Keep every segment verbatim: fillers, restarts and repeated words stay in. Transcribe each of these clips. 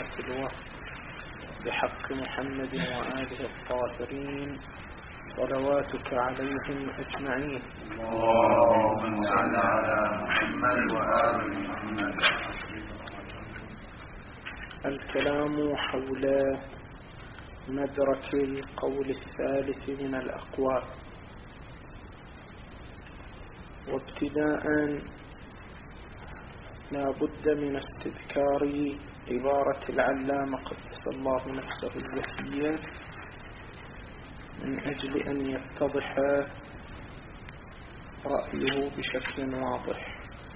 حرمات الوقت بحق محمد وآله الطاهرين صلواتك عليهم أجمعين. اللهم صل على محمد وآل محمد. الكلام حول مدرك القول الثالث من الأقوال. وابتداء لا بد من استذكار عبارة العلامة قدس الله نفسه الزكية من أجل أن يتضح رأيه بشكل واضح.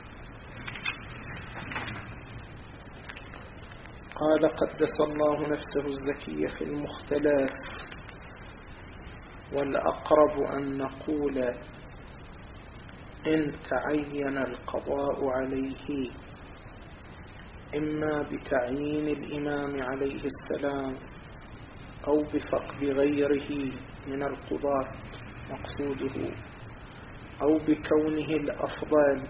قال قدس الله نفسه الزكية في المختلف: والأقرب أن نقول إن تعين القضاء عليه إما بتعيين الإمام عليه السلام أو بفقد غيره من القضاة مقصوده، أو بكونه الأفضل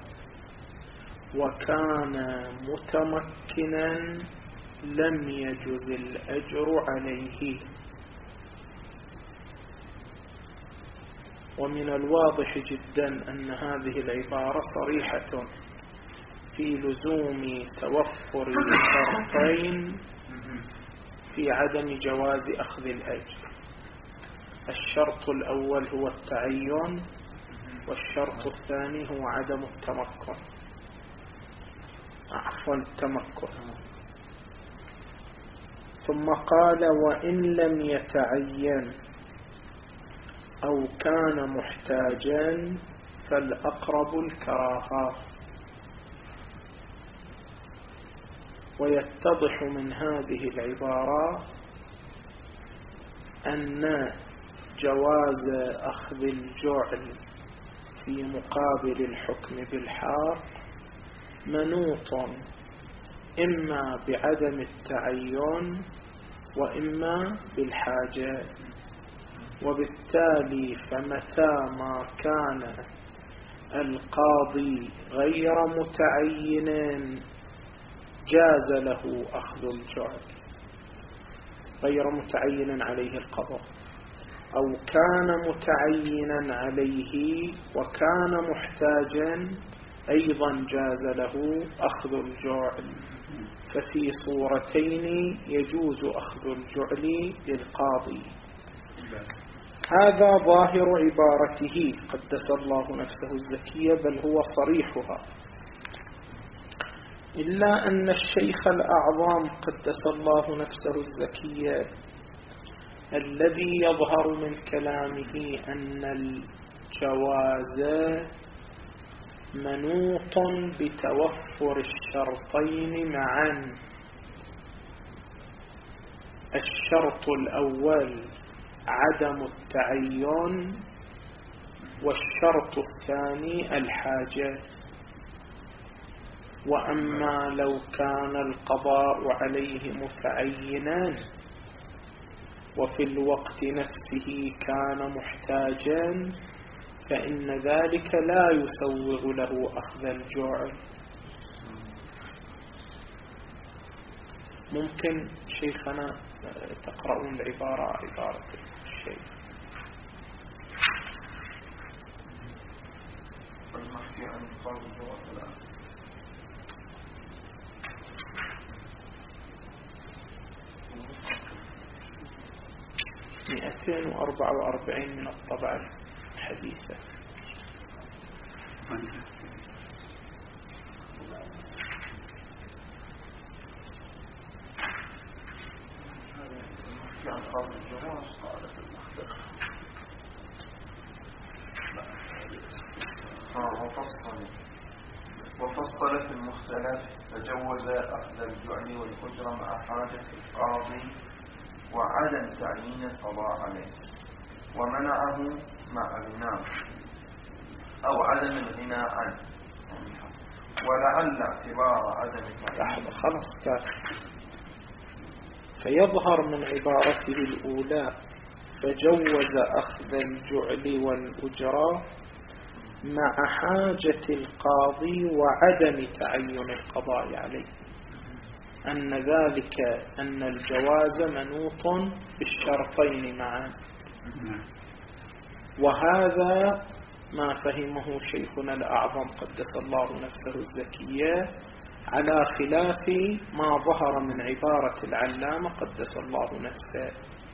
وكان متمكنا لم يجز الأجر عليه. ومن الواضح جدا أن هذه العبارة صريحة في لزوم توفر الشرطين في عدم جواز أخذ الأجر. الشرط الأول هو التعين، والشرط الثاني هو عدم التمكن عفوا التمكن. ثم قال: وإن لم يتعين أو كان محتاجا فالأقرب الكراهة. ويتضح من هذه العبارة أن جواز أخذ الجعل في مقابل الحكم بالحق منوط إما بعدم التعين وإما بالحاجة. وبالتالي فمتى ما كان القاضي غير متعين جاز له أخذ الجعل، غير متعين عليه القضاء، أو كان متعينا عليه وكان محتاجا أيضا جاز له أخذ الجعل. ففي صورتين يجوز أخذ الجعل للقاضي. هذا ظاهر عبارته قدس الله نفسه الزكية، بل هو صريحها. إلا أن الشيخ الأعظم قدس الله نفسه الزكية الذي يظهر من كلامه أن الجواز منوط بتوفر الشرطين معا. الشرط الأول عدم التعين، والشرط الثاني الحاجة. وأما لو كان القضاء عليه متعينا وفي الوقت نفسه كان محتاجا فإن ذلك لا يسوغ له أخذ الجعل. ممكن شيخنا تقرؤون العبارة عبارة الشيخ؟ مئتين وأربعة وأربعين من الطبعة الحديثة. وفصل في المختلف فجوز أخذ الجعل والأجر مع حاجة القاضي وعدم تعيين القضاء عليه، ومنعه مع الغناء أو عدم الغناء عنه. ولعل اعتبار عدم تعيين خلاص كافي. فيظهر من عبارته الأولى فجوز أخذ الجعل والأجرة مع حاجة القاضي وعدم تعين القضاء عليه. أن ذلك أن الجواز منوط بالشرطين معا، وهذا ما فهمه شيخنا الأعظم قدس الله نفسه الزكية على خلاف ما ظهر من عبارة العلامة قدس الله نفسه.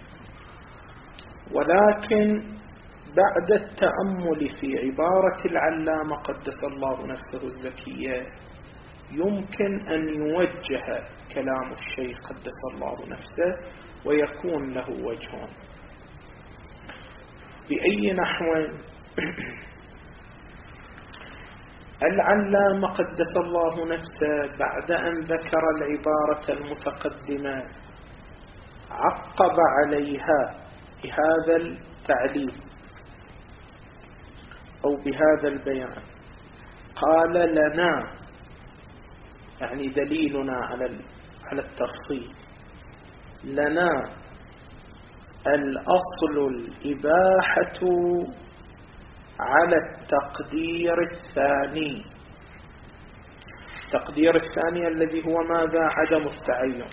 ولكن بعد التأمل في عبارة العلامة قدس الله نفسه الزكية يمكن أن يوجه كلام الشيخ قدس الله نفسه ويكون له وجه. بأي نحو؟ العلامة قدس الله نفسه بعد أن ذكر العبارة المتقدمة عقب عليها بهذا التعليل أو بهذا البيان، قال لنا، يعني دليلنا على على التفصيل، لنا الأصل الإباحة على التقدير الثاني. التقدير الثاني الذي هو ماذا؟ عدم التعين.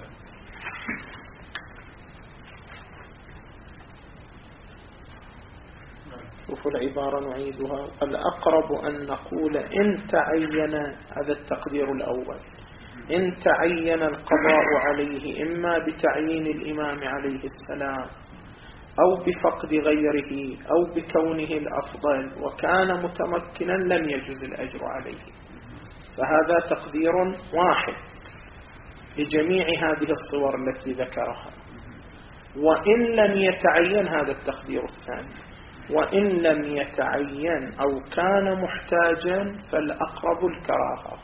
شوفوا العبارة نعيدها. الأقرب أن نقول إن تعين، هذا التقدير الأول، إن تعين القضاء عليه إما بتعيين الإمام عليه السلام أو بفقد غيره أو بكونه الأفضل وكان متمكنا لم يجوز الأجر عليه. فهذا تقدير واحد لجميع هذه الصور التي ذكرها. وإن لم يتعين، هذا التقدير الثاني، وإن لم يتعين أو كان محتاجا فالأقرب الكراهة.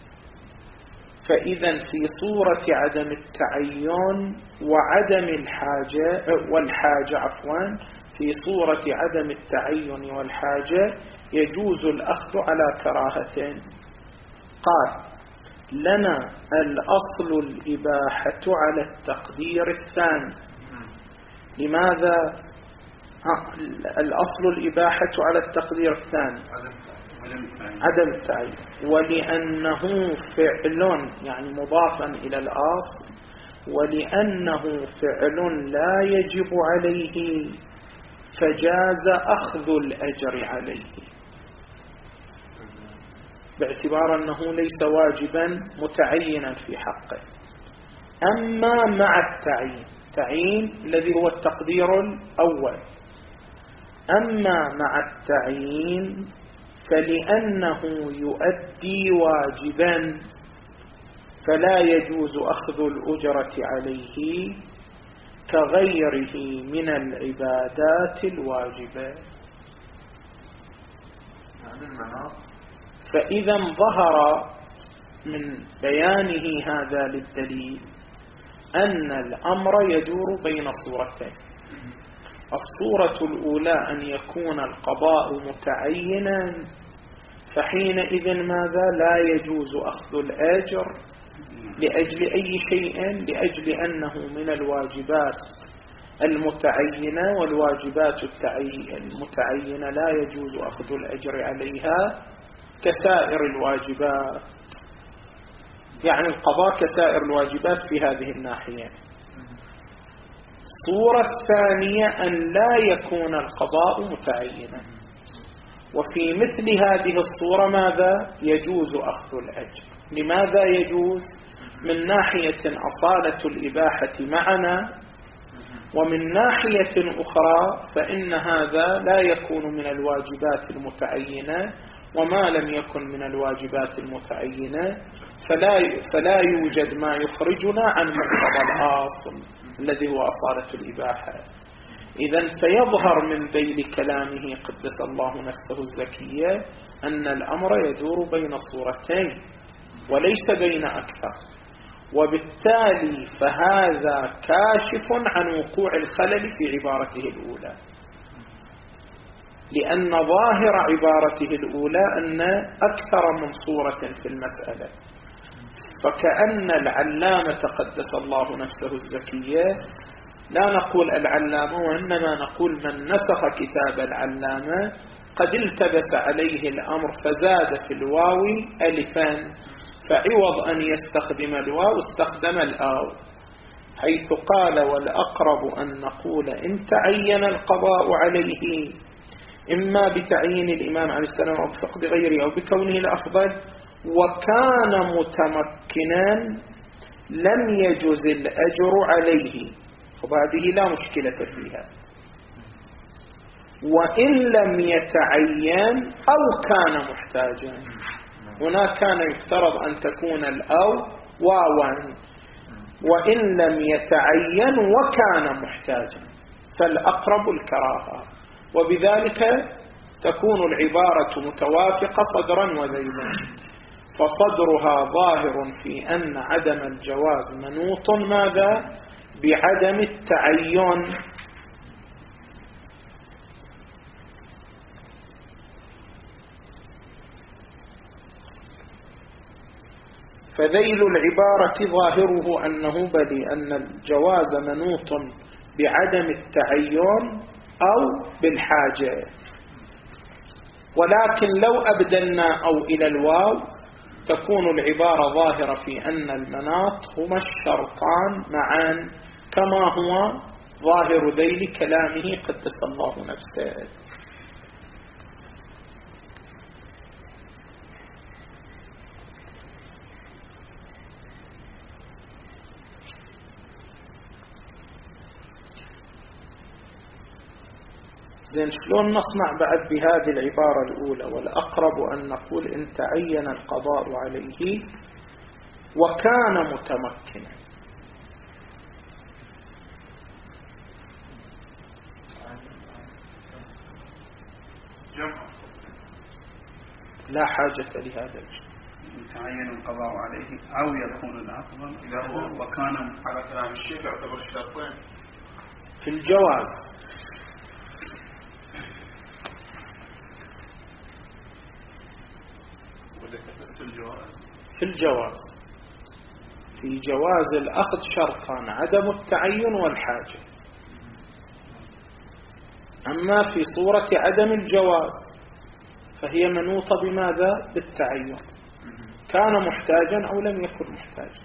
فإذا في صورة عدم التعين وعدم الحاجة والحاجة عفوا في صورة عدم التعين والحاجة يجوز الأخذ على كراهتين. قال لنا الأصل الإباحة على التقدير الثاني. لماذا الأصل الإباحة على التقدير الثاني؟ عدم التعين، ولأنه فعل يعني مضافا إلى الأصل، ولأنه فعل لا يجب عليه فجاز أخذ الأجر عليه، باعتبار أنه ليس واجبا متعينا في حقه. أما مع التعيين، تعيين الذي هو التقدير الأول، أما مع التعيين فلأنه يؤدي واجبا فلا يجوز أخذ الأجرة عليه كغيره من العبادات الواجبة. فإذا ظهر من بيانه هذا للدليل أن الأمر يدور بين صورتين. الصورة الأولى أن يكون القضاء متعينا، فحينئذ ماذا؟ لا يجوز أخذ الأجر لأجل أي شيء، لأجل أنه من الواجبات المتعينة، والواجبات المتعينة لا يجوز أخذ الأجر عليها كسائر الواجبات. يعني القضاء كسائر الواجبات في هذه الناحية. الصورة الثانية أن لا يكون القضاء متعينا، وفي مثل هذه الصورة ماذا؟ يجوز أخذ الأجر. لماذا يجوز؟ من ناحية أصالة الإباحة معنا، ومن ناحية أخرى فإن هذا لا يكون من الواجبات المتعينة، وما لم يكن من الواجبات المتعينة فلا, فلا يوجد ما يخرجنا عن مقتضى الأصل الذي هو أصالة الإباحة. إذن فيظهر من ذيل كلامه قدس الله نفسه الزكية أن الأمر يدور بين الصورتين وليس بين أكثر، وبالتالي فهذا كاشف عن وقوع الخلل في عبارته الأولى، لأن ظاهر عبارته الأولى أن أكثر من صورة في المسألة. فكأن العلامة قدس الله نفسه الزكية، لا نقول العلامة وإنما نقول من نسخ كتاب العلامة قد التبس عليه الأمر فزاد في الواو ألفا، فعوض أن يستخدم الواو استخدم الآو، حيث قال والأقرب أن نقول إن تعين القضاء عليه إما بتعيين الإمام عليه السلام أو بفقد غيره أو بكونه الأفضل وكان متمكنا لم يجز الأجر عليه، وهذه لا مشكلة فيها. وإن لم يتعين أو كان محتاجا، هنا كان يفترض أن تكون الأو واوا، وإن لم يتعين وكان محتاجا فالأقرب الكراهة، وبذلك تكون العبارة متوافقة صدرا وذيلا. فصدرها ظاهر في أن عدم الجواز منوط ماذا؟ بعدم التعين. فذيل العبارة ظاهره أنه بل أن الجواز منوط بعدم التعين أو بالحاجة، ولكن لو أبدلنا أو إلى الواو تكون العبارة ظاهرة في أن المناط هما الشرطان معا، كما هو ظاهر ذيل كلامه قدس الله نفسه. زين، شلون نصنع بعد بهذه العبارة الأولى؟ والأقرب أن نقول إن تعين القضاء عليه وكان متمكنا. لا حاجة لهذا الجمع. إن تعين القضاء عليه أو يكون الأفضل إذا هو وكان على كلام الشيخ يعتبر شرطين في الجواز. في الجواز في جواز الأخذ شرطان: عدم التعين والحاجة. أما في صورة عدم الجواز فهي منوطة بماذا؟ بالتعين، كان محتاجا أو لم يكن محتاجا.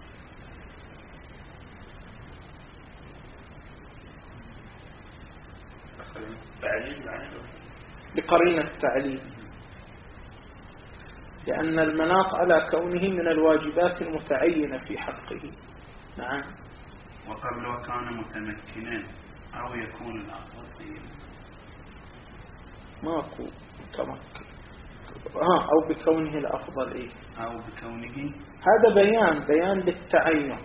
بقرينة التعليل، لأن المناط على كونه من الواجبات المتعينة في حقه. نعم. وقبل وكان متمكنا أو يكون الأفضل سيئا، ماكو متمكن ها أو بكونه الأفضل إيه؟ أو بكونه، هذا بيان بيان للتعين.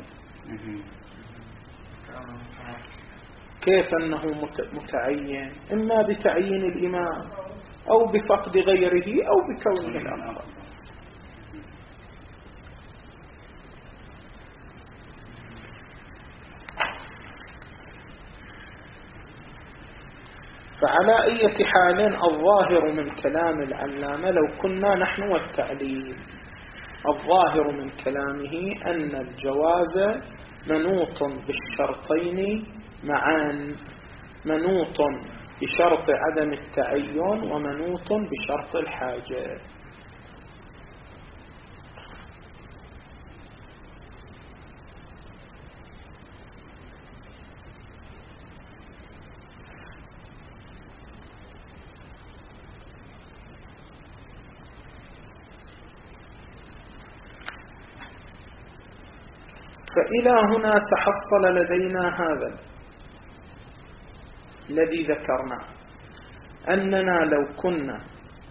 كيف أنه متعين؟ إما بتعيين الإمام أو بفقد غيره أو بكونه الأفضل. فعلى أي حال الظاهر من كلام العلامة لو كنا نحن والتعليل، الظاهر من كلامه أن الجواز منوط بالشرطين معا، منوط بشرط عدم التعين ومنوط بشرط الحاجة. فإلى هنا تحصل لدينا هذا الذي ذكرناه، أننا لو كنا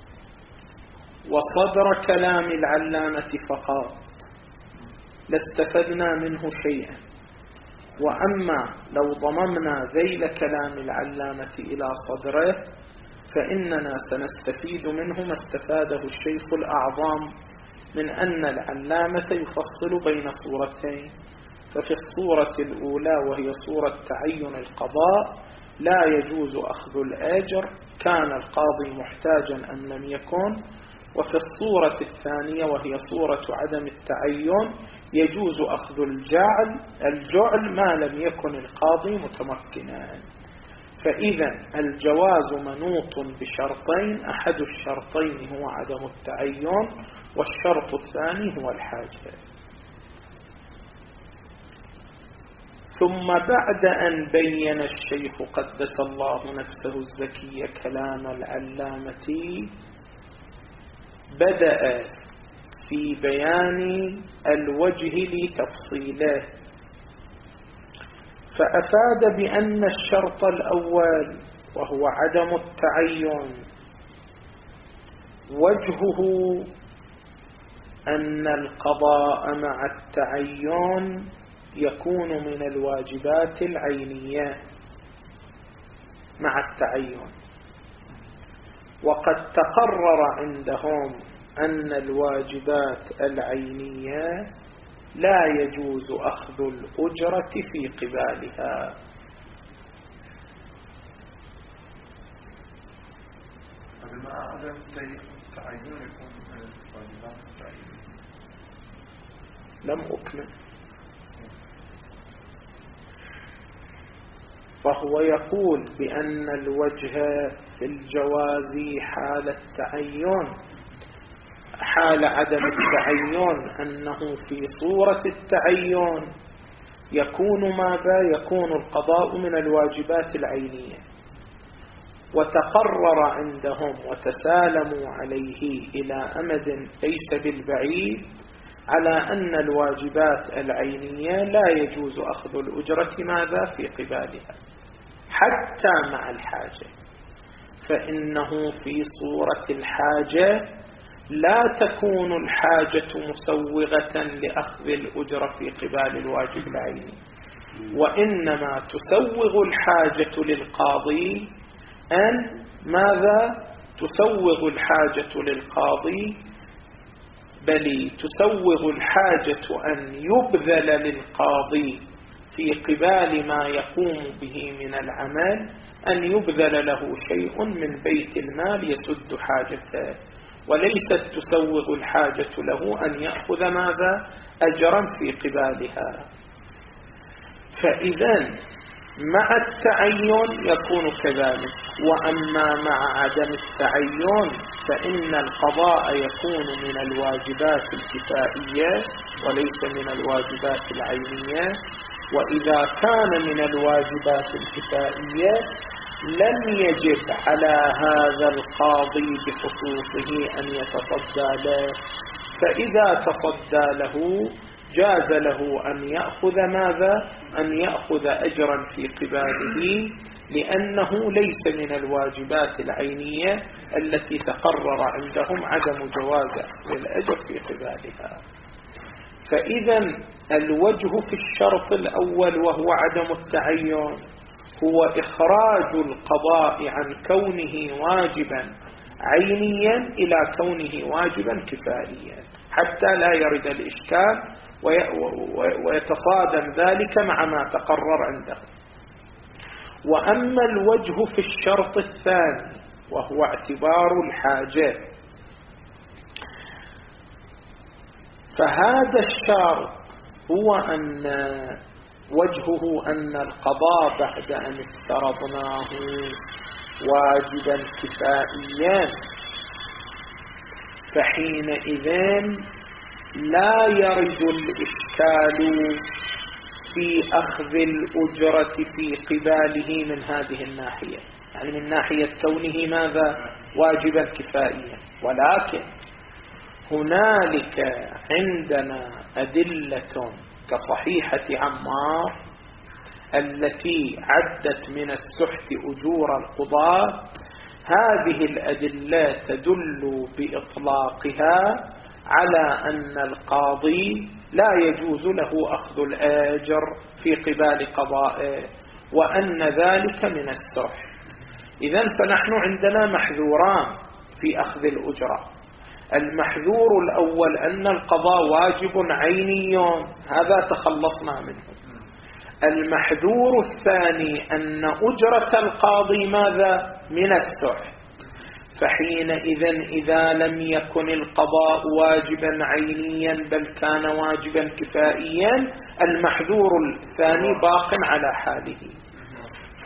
وصدر كلام العلامة فقط لاستفدنا منه شيئا، وأما لو ضممنا ذيل كلام العلامة إلى صدره فإننا سنستفيد منه ما استفاده الشيخ الأعظم من أن العلامة يفصل بين صورتين. ففي الصورة الأولى وهي صورة تعين القضاء لا يجوز أخذ الأجر كان القاضي محتاجا أم لم يكن، وفي الصورة الثانية وهي صورة عدم التعين يجوز أخذ الجعل الجعل ما لم يكن القاضي متمكنا. فإذا الجواز منوط بشرطين، أحد الشرطين هو عدم التعين، والشرط الثاني هو الحاجة. ثم بعد أن بين الشيخ قدس الله نفسه الزكية كلام العلامة، بدأ في بيان الوجه لتفصيله، فأفاد بأن الشرط الأول وهو عدم التعين وجهه أن القضاء مع التعين يكون من الواجبات العينية مع التعين، وقد تقرر عندهم أن الواجبات العينية لا يجوز أخذ الأجرة في قبالها. مع عدم التعين يكون من الواجبات العينية. لم أكمل. فهو يقول بأن الوجه في الجواز حال التعين، حال عدم التعين أنه في صورة التعين يكون ماذا؟ يكون القضاء من الواجبات العينية. وتقرر عندهم وتسالموا عليه إلى أمد ليس بالبعيد على أن الواجبات العينية لا يجوز أخذ الأجرة ماذا؟ في قبالها حتى مع الحاجة، فإنه في صورة الحاجة لا تكون الحاجة مسوغة لأخذ الأجرة في قبال الواجب العيني، وإنما تسوغ الحاجة للقاضي أن ماذا؟ تسوغ الحاجة للقاضي بل تسوغ الحاجة أن يبذل للقاضي في قبال ما يقوم به من العمل، أن يبذل له شيء من بيت المال يسد حاجته، وليست تسوغ الحاجة له أن يأخذ ماذا؟ أجرا في قبالها. فإذا مع التعين يكون كذلك، وأما مع عدم التعين فإن القضاء يكون من الواجبات الكفائية وليس من الواجبات العينية. وإذا كان من الواجبات الكفائية لم يجب على هذا القاضي بخصوصه أن يتصدى له، فإذا تصدى له جاز له أن يأخذ ماذا؟ أن يأخذ أجرا في قباله، لأنه ليس من الواجبات العينية التي تقرر عندهم عدم جواز الأجر في قبالها. فإذا الوجه في الشرط الأول وهو عدم التعين هو إخراج القضاء عن كونه واجبا عينيا إلى كونه واجبا كفائيا، حتى لا يرد الإشكال ويتصادم ذلك مع ما تقرر عنده. وأما الوجه في الشرط الثاني وهو اعتبار الحاجة، فهذا الشرط هو أن وجهه أن القضاء بعد أن افترضناه واجبا كفائيا فحينئذ لا يرد الإشكال في أخذ الأجرة في قباله من هذه الناحية، يعني من ناحية كونه ماذا؟ واجبا كفائيا. ولكن هنالك عندنا أدلة كصحيحة عمار التي عدت من السحت أجور القضاة، هذه الأدلة تدل بإطلاقها على أن القاضي لا يجوز له أخذ الأجر في قبال قضائه، وأن ذلك من السحت. إذن فنحن عندنا محذوران في أخذ الأجرة. المحذور الأول أن القضاء واجب عيني، هذا تخلصنا منه. المحذور الثاني أن أجرة القاضي ماذا؟ من السحت. فحينئذ إذا لم يكن القضاء واجبا عينيا بل كان واجبا كفائيا، المحذور الثاني باق على حاله.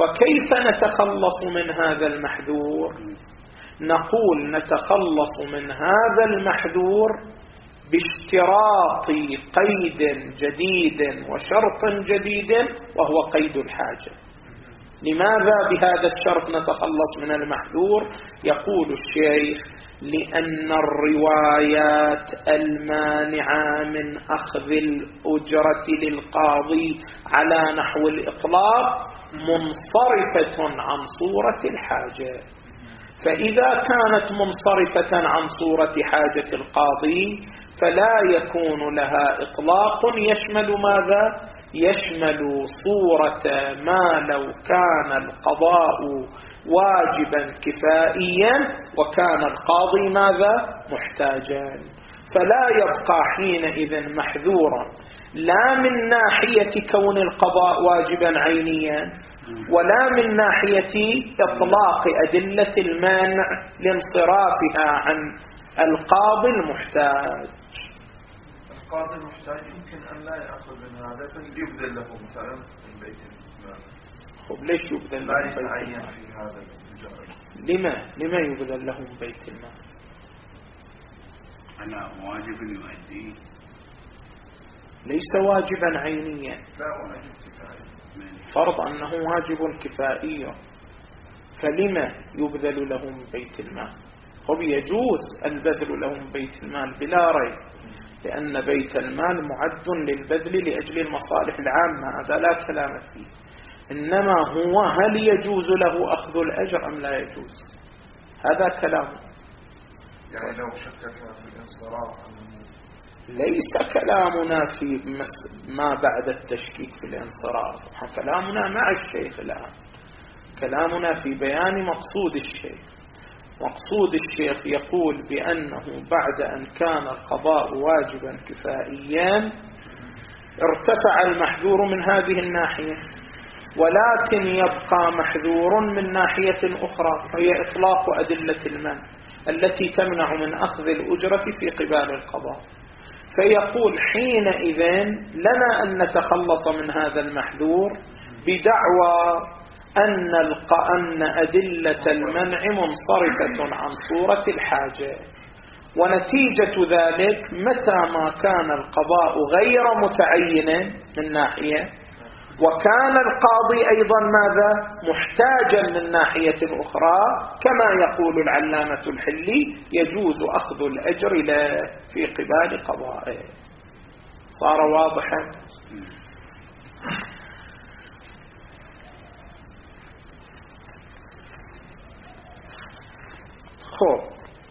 فكيف نتخلص من هذا المحذور؟ نقول نتخلص من هذا المحذور باشتراط قيد جديد وشرط جديد، وهو قيد الحاجة. لماذا بهذا الشرط نتخلص من المحذور؟ يقول الشيخ: لأن الروايات المانعة من أخذ الأجرة للقاضي على نحو الإطلاق منصرفة عن صورة الحاجة، فإذا كانت منصرفة عن صورة حاجة القاضي فلا يكون لها إطلاق يشمل ماذا؟ يشمل صورة ما لو كان القضاء واجبا كفائيا وكان القاضي ماذا؟ محتاجا. فلا يبقى حينئذ محذورا لا من ناحية كون القضاء واجبا عينيا ولا من ناحية إطلاق أدلة المانع لانصرافها عن القاضي المحتاج. القاضي المحتاج يمكن أن لا يأخذ من هذا بل يبذل له مثلا من بيت المال. خب ليش يبذل له من بيت المال؟ في هذا الجانب. لما لما يبذل له من بيت المال؟ أنا واجب يؤدي، ليس واجبا عينيا، لا واجب كفائي، فرض أنه واجب كفائي، فلما يبذل له من بيت المال؟ خب يجوز البذل له من بيت المال بلا ريب، لأن بيت المال معد للبذل لأجل المصالح العامة، هذا لا كلام فيه. إنما هو هل يجوز له أخذ الأجر أم لا يجوز؟ هذا كلام. يعني لو شككنا في الانصراف ليس كلامنا في ما بعد التشكيك في الانصراف، كلامنا مع الشيخ الآن، كلامنا في بيان مقصود الشيخ. مقصود الشيخ يقول بأنه بعد أن كان القضاء واجبا كفائيا ارتفع المحذور من هذه الناحية، ولكن يبقى محذور من ناحية أخرى وهي إطلاق أدلة المنع التي تمنع من أخذ الأجرة في قبال القضاء. فيقول حينئذ لنا أن نتخلص من هذا المحذور بدعوى أن أن أدلة المنع منصرفة عن صورة الحاجة، ونتيجة ذلك متى ما كان القضاء غير متعين من ناحية وكان القاضي أيضا ماذا؟ محتاجا من ناحية أخرى، كما يقول العلامة الحلي يجوز أخذ الأجر له في قبال قضائه. صار واضحا؟ خب،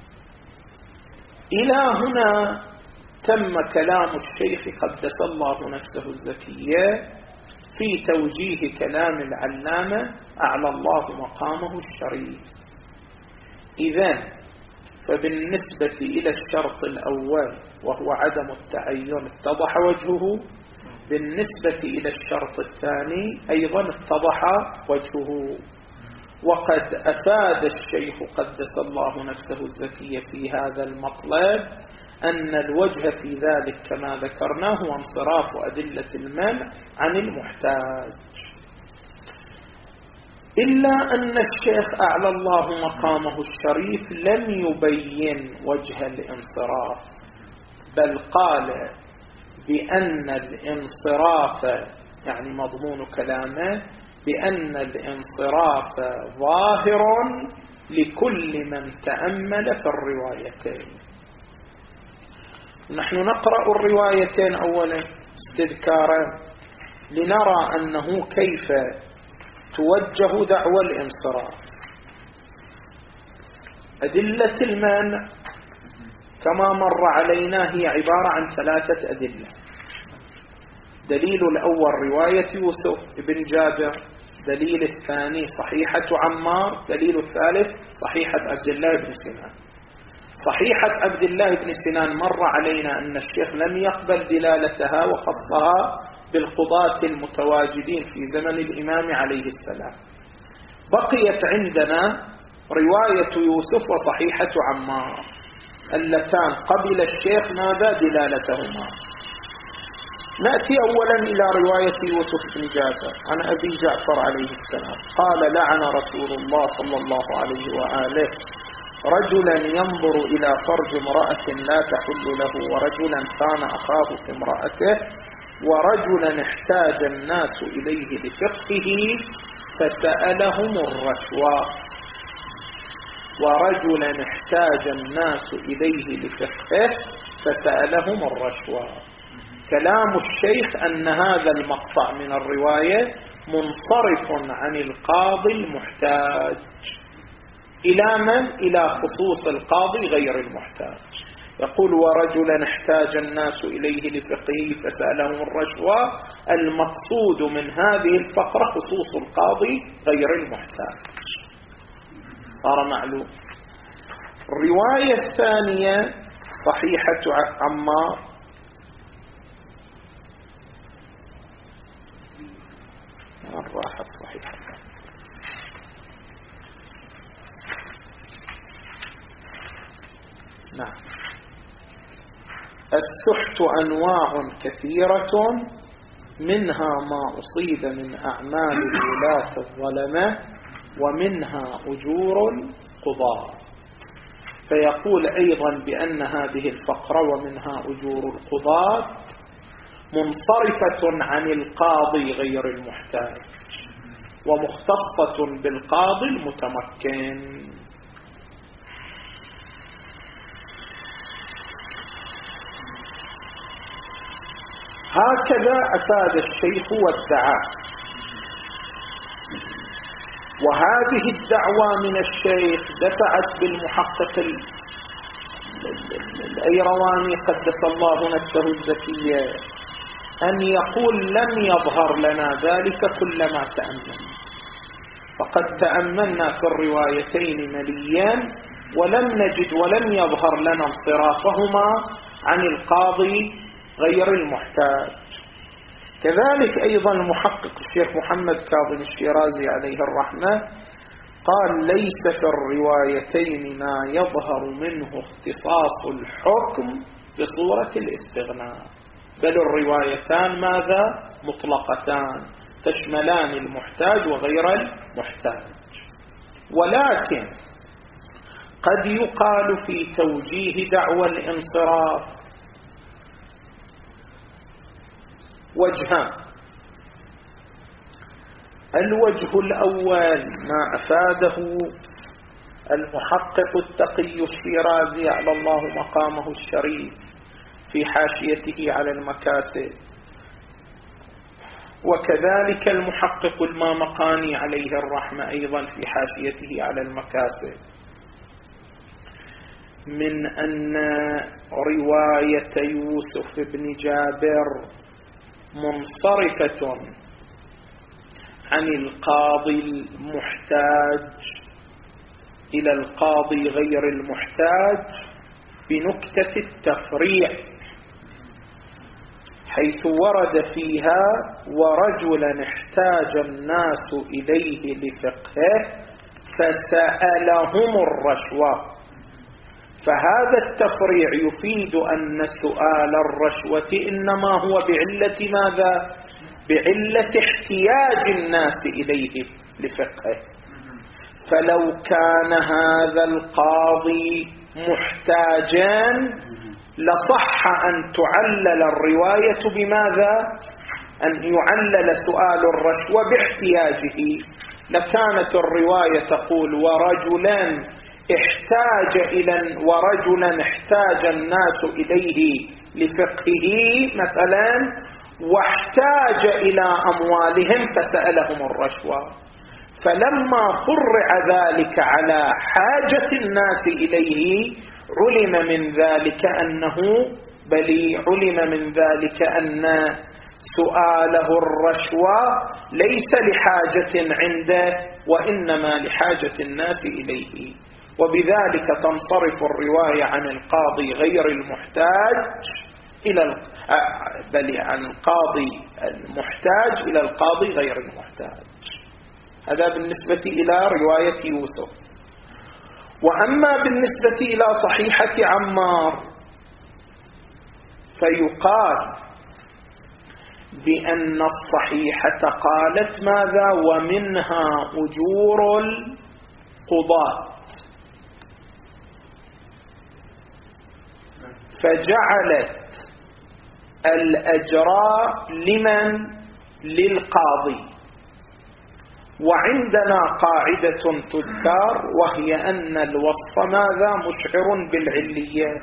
إلى هنا تم كلام الشيخ قدس الله نفسه الزكية في توجيه كلام العلامة أعلى الله مقامه الشريف. إذن فبالنسبة إلى الشرط الأول وهو عدم التعين اتضح وجهه، بالنسبة إلى الشرط الثاني أيضا اتضح وجهه. وقد أفاد الشيخ قدس الله نفسه الزكية في هذا المطلب أن الوجه في ذلك كما ذكرناه هو انصراف أدلة المنع عن المحتاج، إلا أن الشيخ أعلى الله مقامه الشريف لم يبين وجه الانصراف، بل قال بأن الانصراف يعني مضمون كلامه بأن الانصراف ظاهر لكل من تأمل في الروايتين. نحن نقرأ الروايتين أولا استذكارا لنرى أنه كيف توجه دعوى الانصراف. أدلة المانع كما مر علينا هي عبارة عن ثلاثة أدلة. دليل الأول رواية يوسف بن جابر، دليل الثاني صحيحة عمار، دليل الثالث صحيحة عبد الله بن سنان. صحيحة عبد الله بن سنان مر علينا أن الشيخ لم يقبل دلالتها وخصها بالقضاة المتواجدين في زمن الإمام عليه السلام. بقيت عندنا رواية يوسف وصحيحة عمار اللتان قبل الشيخ ماذا دلالتهما. نأتي أولا إلى رواية يوسف بن جعفر عن أبي جعفر عليه السلام قال لعن رسول الله صلى الله عليه وآله رجلا ينظر إلى فرج امرأة لا تحل له ورجلا كان أخاه في امرأته ورجلا احتاج الناس إليه لفقهه فسألهم الرشوى ورجلا احتاج الناس إليه لفقهه فسألهم الرشوى. كلام الشيخ أن هذا المقطع من الرواية منصرف عن القاضي المحتاج إلى من؟ إلى خصوص القاضي غير المحتاج. يقول ورجلا احتاج الناس إليه لفقهه فسألهم الرشوى، المقصود من هذه الفقرة خصوص القاضي غير المحتاج. صار معلوم. الرواية الثانية صحيحة عمار راحت صحيحة نعم. السحت أنواع كثيرة منها ما أصيب من أعمال الولاة الظلمة ومنها أجور القضاة. فيقول أيضا بأن هذه الفقرة ومنها أجور القضاة منصرفة عن القاضي غير المحتاج ومختصة بالقاضي المتمكن. هكذا أفاد الشيخ وادعى. وهذه الدعوة من الشيخ دفعت بالمحقق الأيرواني قدس الله نفسه الزكية أن يقول لم يظهر لنا ذلك كلما تأملنا، فقد تأملنا في الروايتين مليا ولم نجد ولم يظهر لنا انصرافهما عن القاضي غير المحتاج. كذلك أيضا المحقق الشيخ محمد كاظم الشيرازي عليه الرحمة قال ليس في الروايتين ما يظهر منه اختصاص الحكم بصورة الاستغناء، بل الروايتان ماذا؟ مطلقتان تشملان المحتاج وغير المحتاج. ولكن قد يقال في توجيه دعوى الانصراف وجهان. الوجه الأول ما أفاده المحقق التقي الشيرازي على الله مقامه الشريف في حاشيته على المكاسب، وكذلك المحقق المامقاني عليه الرحمة أيضا في حاشيته على المكاسب، من أن رواية يوسف بن جابر منصرفة عن القاضي المحتاج إلى القاضي غير المحتاج بنكتة التفريع، حيث ورد فيها ورجلا احتاج الناس إليه لفقهه فسألهم الرشوة. فهذا التفريع يفيد أن سؤال الرشوة إنما هو بعلة ماذا؟ بعلة احتياج الناس إليه لفقهه. فلو كان هذا القاضي محتاجا لصح أن تعلل الرواية بماذا؟ أن يعلل سؤال الرشوة باحتياجه، لكانت الرواية تقول ورجلا احتاج إلى ورجلا احتاج الناس إليه لفقهه مثلا واحتاج إلى أموالهم فسألهم الرشوة. فلما فرع ذلك على حاجة الناس إليه علم من ذلك أنه بل علم من ذلك أن سؤاله الرشوة ليس لحاجة عنده وإنما لحاجة الناس إليه، وبذلك تنصرف الرواية عن القاضي غير المحتاج إلى بل عن القاضي المحتاج إلى القاضي غير المحتاج. هذا بالنسبة إلى رواية يوسف. وأما بالنسبة إلى صحيحة عمار فيقال بأن الصحيحة قالت ماذا؟ ومنها أجور القضاة، فجعلت الأجراء لمن؟ للقاضي. وعندنا قاعدة تذكر وهي أن الوصف ماذا؟ مشعر بالعلية،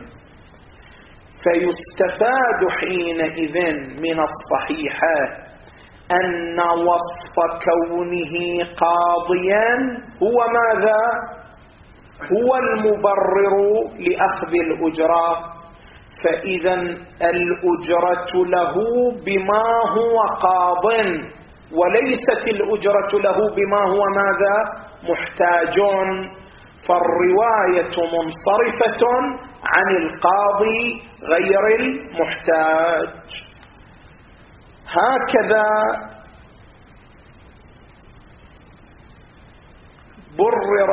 فيستفاد حينئذ من الصحيحة أن وصف كونه قاضيا هو ماذا؟ هو المبرر لأخذ الأجرة، فإذا الأجرة له بما هو قاض، وليست الأجرة له بما هو ماذا؟ محتاج، فالرواية منصرفة عن القاضي غير المحتاج. هكذا برر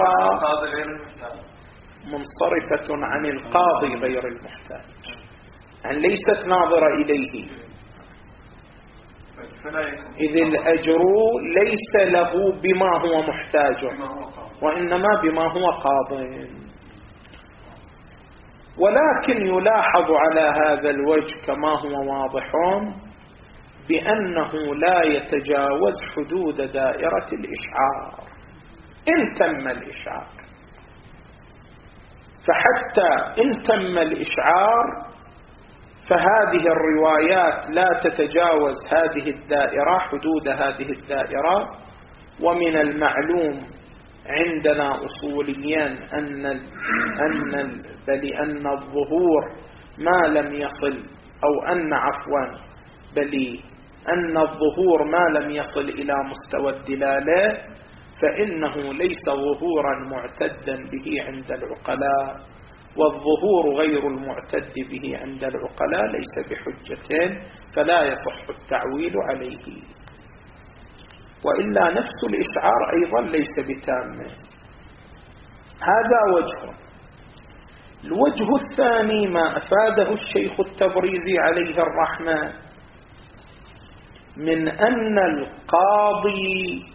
منصرفة عن القاضي غير المحتاج، يعني ليست ناظرة إليه، إذ الأجر ليس له بما هو محتاج وإنما بما هو قاض. ولكن يلاحظ على هذا الوجه كما هو واضح بأنه لا يتجاوز حدود دائرة الإشعار إن تم الإشعار، فحتى إن تم الإشعار فهذه الروايات لا تتجاوز هذه الدائرة، حدود هذه الدائرة. ومن المعلوم عندنا أصوليا أن أن بل أن الظهور ما لم يصل أو أن عفوا بل أن الظهور ما لم يصل إلى مستوى الدلالة فإنه ليس ظهورا معتدا به عند العقلاء، والظهور غير المعتد به عند العقلاء ليس بحجة، فلا يصح التعويل عليه. وإلا نفس الإشعار أيضا ليس بتام. هذا وجه. الوجه الثاني ما أفاده الشيخ التبريزي عليه الرحمة من أن القاضي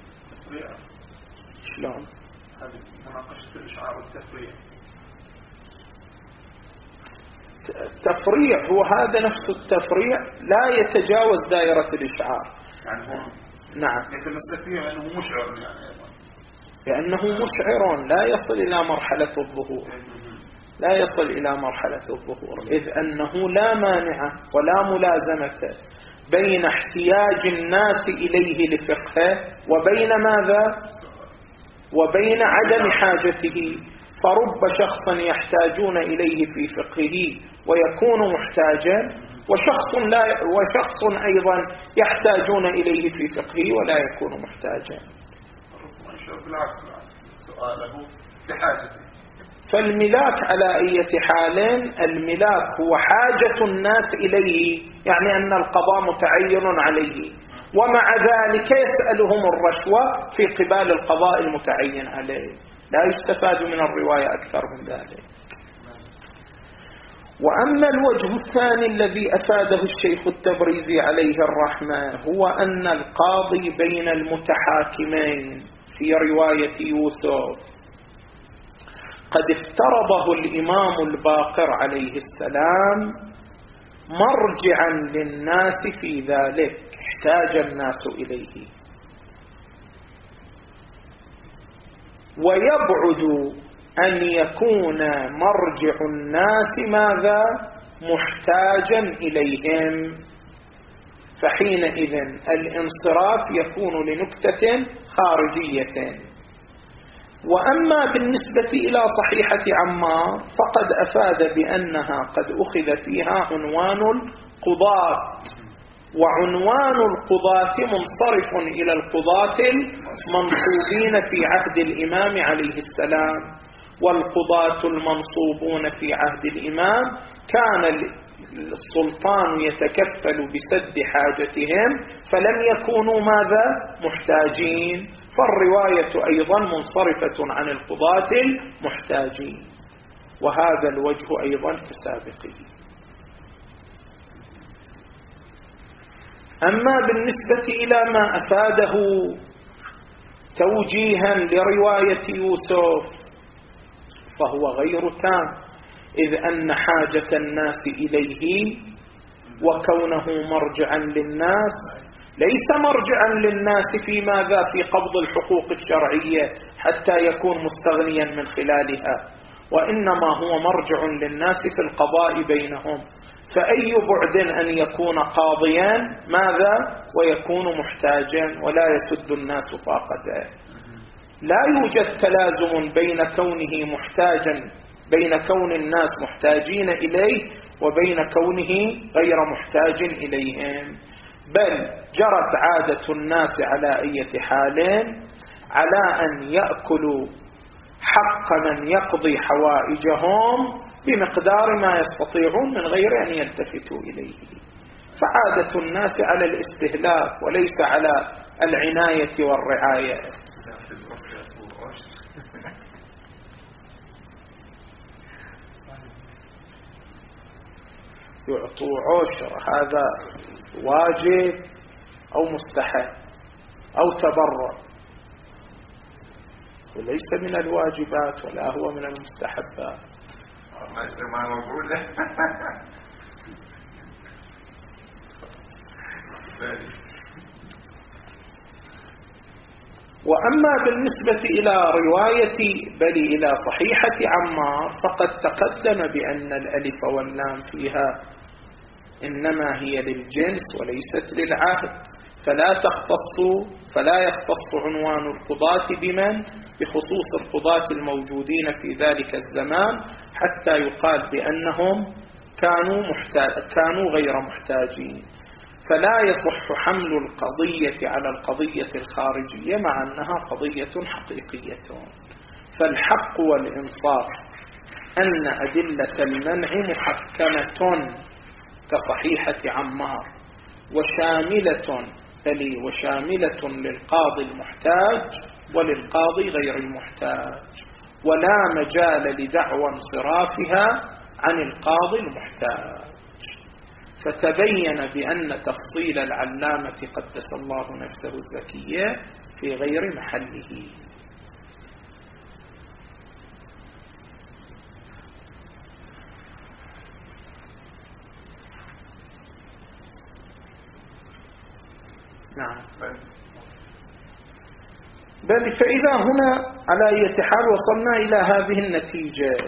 شلون هذه مناقشة الإشعار والتفريع. التفريع هو هذا نفس التفريع لا يتجاوز دائرة الإشعار، يعني هو نعم يتمسك فيه لأنه مشعر، يعني لأنه مشعر لا يصل إلى مرحلة الظهور، لا يصل إلى مرحلة الظهور، إذ أنه لا مانع ولا ملازمة بين احتياج الناس إليه لفقهه وبين ماذا؟ وبين عدم حاجته. فرب شخص يحتاجون إليه في فقهه ويكون محتاجا، وشخص, لا وشخص أيضا يحتاجون إليه في فقهه ولا يكون محتاجا. بالعكس سؤاله لحاجته. فالملاك على أي حال، الملاك هو حاجة الناس إليه، يعني أن القضاء متعين عليه، ومع ذلك يسألهم الرشوة في قبال القضاء المتعين عليه. لا يستفاد من الرواية أكثر من ذلك. وأما الوجه الثاني الذي أفاده الشيخ التبريزي عليه الرحمة هو أن القاضي بين المتحاكمين في رواية يوسف قد افترضه الإمام الباقر عليه السلام مرجعا للناس في ذلك، احتاج الناس إليه، ويبعد أن يكون مرجع الناس ماذا؟ محتاجا إليهم، فحينئذ الانصراف يكون لنكتة خارجية. وأما بالنسبة إلى صحيحة عمار فقد أفاد بأنها قد أخذ فيها عنوان القضاة، وعنوان القضاة منصرف إلى القضاة المنصوبين في عهد الإمام عليه السلام، والقضاة المنصوبون في عهد الإمام كان السلطان يتكفل بسد حاجتهم فلم يكونوا ماذا؟ محتاجين، فالرواية أيضا منصرفة عن القضاة المحتاجين، وهذا الوجه أيضا كسابقه. أما بالنسبة إلى ما أفاده توجيها لرواية يوسف فهو غير تام، إذ أن حاجة الناس إليه وكونه مرجعا للناس ليس مرجعا للناس في ماذا؟ في قبض الحقوق الشرعية حتى يكون مستغنيا من خلالها، وإنما هو مرجع للناس في القضاء بينهم. فأي بعد أن يكون قاضيا ماذا؟ ويكون محتاجا ولا يسد الناس فاقته. لا يوجد تلازم بين كونه محتاجا، بين كون الناس محتاجين إليه وبين كونه غير محتاج إليهم، بل جرت عادة الناس على أي حال على أن يأكلوا حق من يقضي حوائجهم بمقدار ما يستطيعون من غير أن يلتفتوا إليه. فعادة الناس على الاستهلاك وليس على العناية والرعاية. يعطوا عشر، هذا واجب أو مستحب أو تبرع، وليس من الواجبات ولا هو من المستحبات. ما يسمع مقول له. وأما بالنسبة إلى رواية بل إلى صحيحة عمار فقد تقدم بأن الألف واللام فيها إنما هي للجنس وليست للعهد، فلا تختص فلا يختص عنوان القضاة بمن؟ بخصوص القضاة الموجودين في ذلك الزمان حتى يقال بأنهم كانوا محتاج كانوا غير محتاجين. فلا يصح حمل القضية على القضية الخارجية مع أنها قضية حقيقية. فالحق والإنصاف أن أدلة المنع محكمة كصحيحة عمار وشاملة بل وشاملة للقاضي المحتاج وللقاضي غير المحتاج، ولا مجال لدعوى انصرافها عن القاضي المحتاج. فتبين بأن تفصيل العلامة قدس الله نفسه الزكية في غير محله. نعم. بل فإذا هنا على أي حال وصلنا إلى هذه النتيجة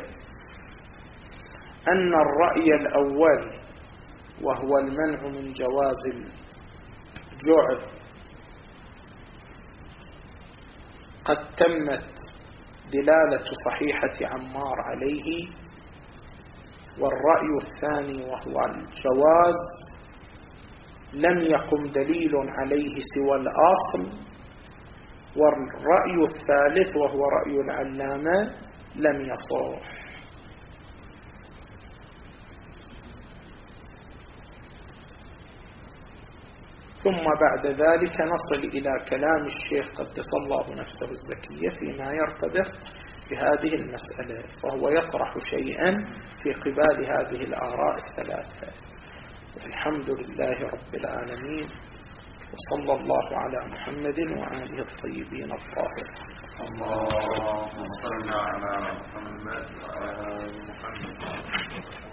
أن الرأي الأول وهو المنع من جواز الجعل قد تمت دلالة صحيحة عمار عليه، والرأي الثاني وهو الجواز لم يقم دليل عليه سوى الأصل، والرأي الثالث وهو رأي العلامة لم يصح. ثم بعد ذلك نصل إلى كلام الشيخ قدس الله نفسه الزكية فيما يرتبط بهذه المسألة، وهو يطرح شيئا في قبال هذه الآراء الثلاثة. الحمد لله رب العالمين، وصلى الله على محمد وآله الطيبين الطاهرين. اللهم صل على محمد وعلى آل محمد.